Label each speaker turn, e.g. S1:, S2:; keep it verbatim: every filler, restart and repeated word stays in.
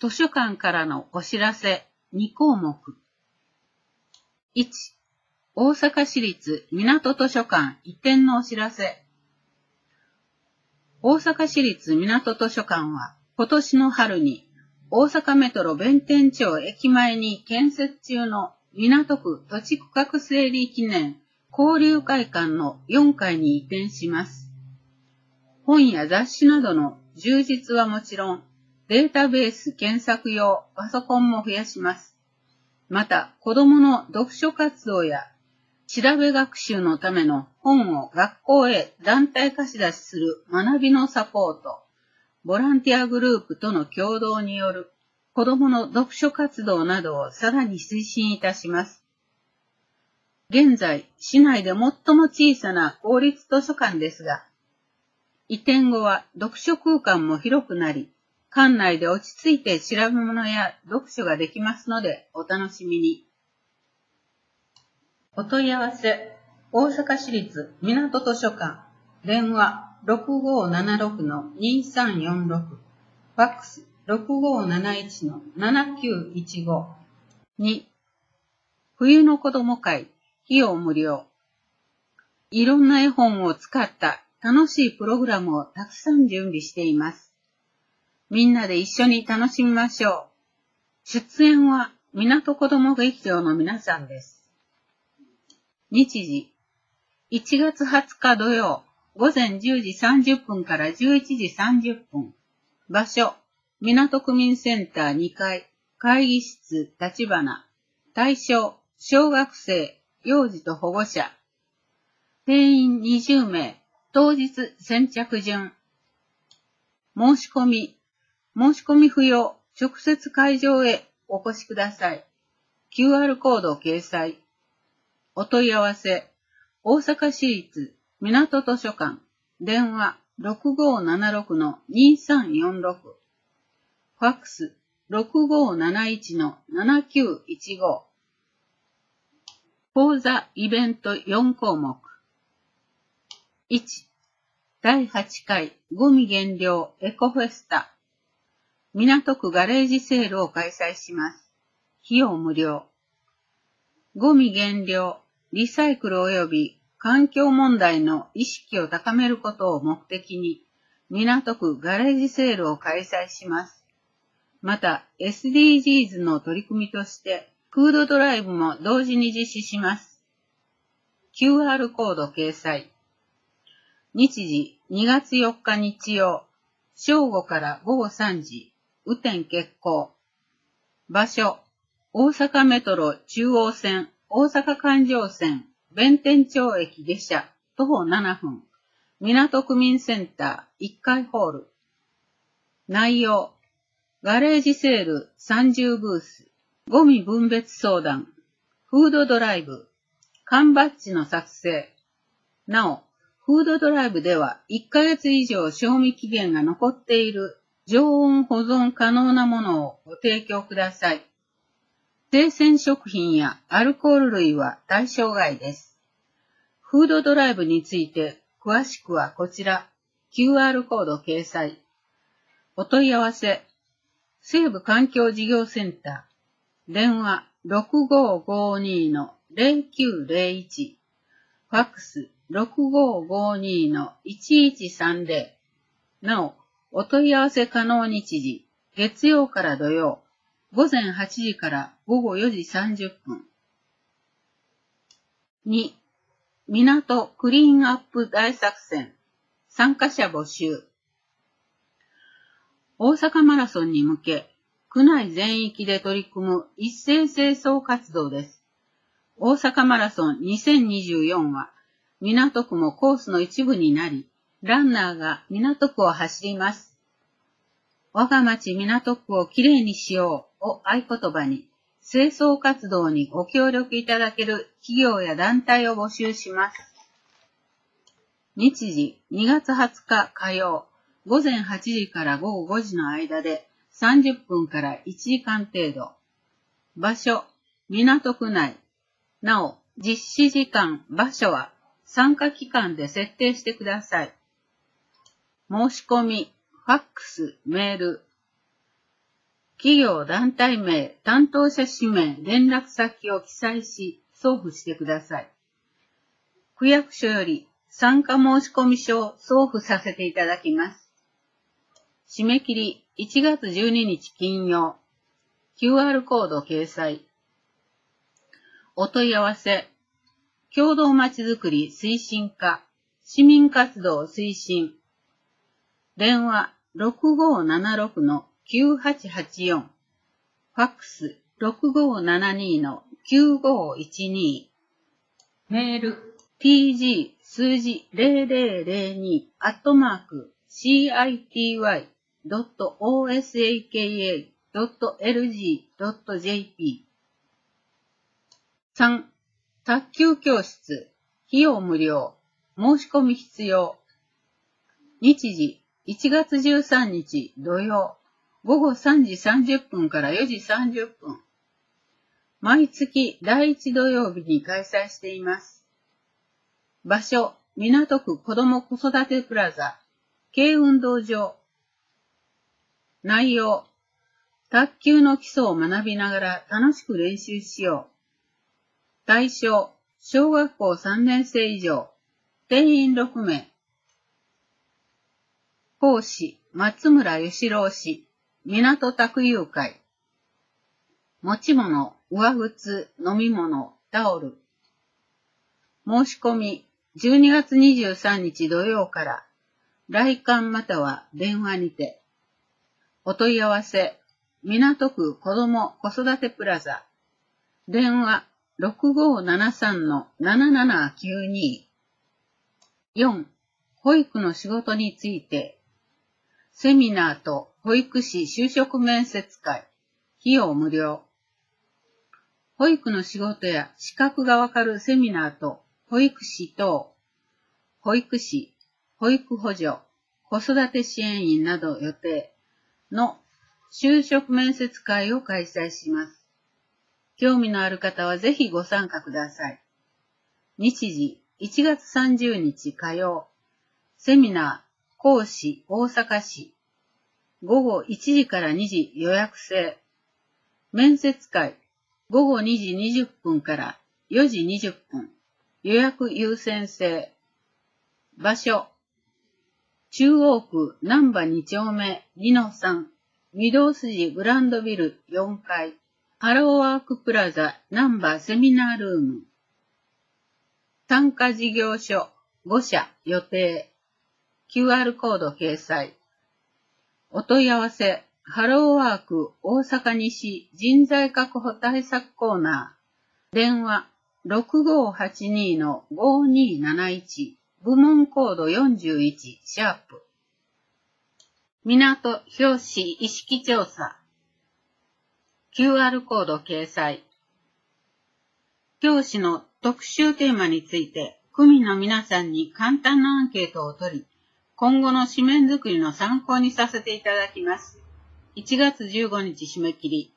S1: 図書館からのお知らせに項目。いち、大阪市立港図書館移転のお知らせ。大阪市立港図書館は今年の春に大阪メトロ弁天町駅前に建設中の港区土地区画整理記念交流会館のよんかいに移転します。本や雑誌などの充実はもちろん、データベース検索用パソコンも増やします。また、子供の読書活動や調べ学習のための本を学校へ団体貸し出しする学びのサポート、ボランティアグループとの共同による子供の読書活動などをさらに推進いたします。現在、市内で最も小さな公立図書館ですが、移転後は読書空間も広くなり、館内で落ち着いて調べ物や読書ができますのでお楽しみに。お問い合わせ、大阪市立港図書館、電話 ろくごーななろくのにさんよんろく、ファックス ろくごーなないちのななきゅういちご。に、冬の子ども会、費用無料。いろんな絵本を使った楽しいプログラムをたくさん準備しています。みんなで一緒に楽しみましょう。出演は港子ども劇場の皆さんです。日時、いちがつはつか土曜、午前じゅうじさんじゅっぷんからじゅういちじさんじゅっぷん。場所、港区民センターにかい、会議室立花。対象、小学生、幼児と保護者。定員にじゅうめい、当日先着順。申し込み、申し込み不要、直接会場へお越しください。キューアール コードを掲載。お問い合わせ、大阪市立港図書館、電話 ろくごーななろくのにさんよんろく、ファックス ろくごーなないちのななきゅういちご。講座イベントよん項目。いち、だいはちかいゴミ減量エコフェスタ。港区ガレージセールを開催します。費用無料。ゴミ減量、リサイクル及び環境問題の意識を高めることを目的に、港区ガレージセールを開催します。また、エスディージーズ の取り組みとして、フードドライブも同時に実施します。キューアール コード掲載。日時、にがつよっか日曜、正午からごごさんじ、雨天決行。場所、大阪メトロ中央線、大阪環状線、弁天町駅下車、徒歩ななふん、港区民センターいっかいホール。内容、ガレージセールさんじゅうブース、ゴミ分別相談、フードドライブ、缶バッジの作成。なお、フードドライブではいっかげつ以上賞味期限が残っている常温保存可能なものをご提供ください。生鮮食品やアルコール類は対象外です。フードドライブについて詳しくはこちら、キューアール コード掲載。お問い合わせ、西部環境事業センター、電話 ろくごーごーにのぜろきゅうぜろいち、ファックス ろくごーごーにのいちいちさんぜろ。なお、お問い合わせ可能日時、月曜から土曜、午前はちじからごごよじさんじゅっぷん。に、港クリーンアップ大作戦、参加者募集。大阪マラソンに向け、区内全域で取り組む一斉清掃活動です。大阪マラソンにせんにじゅうよんは、港区もコースの一部になり、ランナーが港区を走ります。我が町港区をきれいにしようを合言葉に、清掃活動にご協力いただける企業や団体を募集します。日時にがつはつか火曜、午前はちじからごごごじの間でさんじゅっぷんからいちじかん程度。場所、港区内。なお、実施時間、場所は参加期間で設定してください。申し込み、ファックス、メール。 企業団体名、担当者氏名、連絡先を記載し、送付してください。区役所より参加申込書を送付させていただきます。締め切りいちがつじゅうににち金曜。キューアール コード掲載。お問い合わせ。共同まちづくり推進課、市民活動推進。電話 ろくごーななろくのきゅうはちはちよん。ファックス ろくごーななにのきゅうごーいちに。メール ティージー 数字 ゼロゼロゼロに アットマーク シーアイティーワイ ドット オーエスエーケーエー ドット エルジー ドット ジェーピー。さん. 卓球教室、費用無料、申し込み必要。日時、いちがつじゅうさんにち土曜、ごごさんじさんじゅっぷんからよじさんじゅっぷん。毎月だいいち土曜日に開催しています。場所、港区子ども子育てプラザ、軽運動場。内容、卓球の基礎を学びながら楽しく練習しよう。対象、小学校さんねんせい以上、定員ろくめい。講師、松村義郎氏、港卓友会。持ち物、上靴、飲み物、タオル。申し込み、じゅうにがつにじゅうさんにち土曜から、来館または電話にて。お問い合わせ、港区子ども子育てプラザ。電話、ろくごーななさんのななななきゅうに。よん. 保育の仕事について。セミナーと保育士就職面接会。費用無料。保育の仕事や資格がわかるセミナーと保育士等、保育士、保育補助、子育て支援員など予定の就職面接会を開催します。興味のある方はぜひご参加ください。日時、いちがつさんじゅうにち火曜。セミナー、講師、大阪市。ごごいちじからにじ予約制。面接会、ごごにじにじゅっぷんからよじにじゅっぷん。予約優先制。場所、中央区難波にちょうめにのさん。御堂筋グランドビルよんかい。ハローワークプラザ難波セミナールーム。参加事業所ごしゃ予定。キューアール コード掲載。お問い合わせ、ハローワーク大阪西人材確保対策コーナー。電話 ろくごーはちにのごにーなないち。部門コードよんじゅういちシャープ。港表紙意識調査。キューアール コード掲載。教師の特集テーマについて、区民の皆さんに簡単なアンケートを取り、今後の紙面作りの参考にさせていただきます。いちがつじゅうごにち締め切り。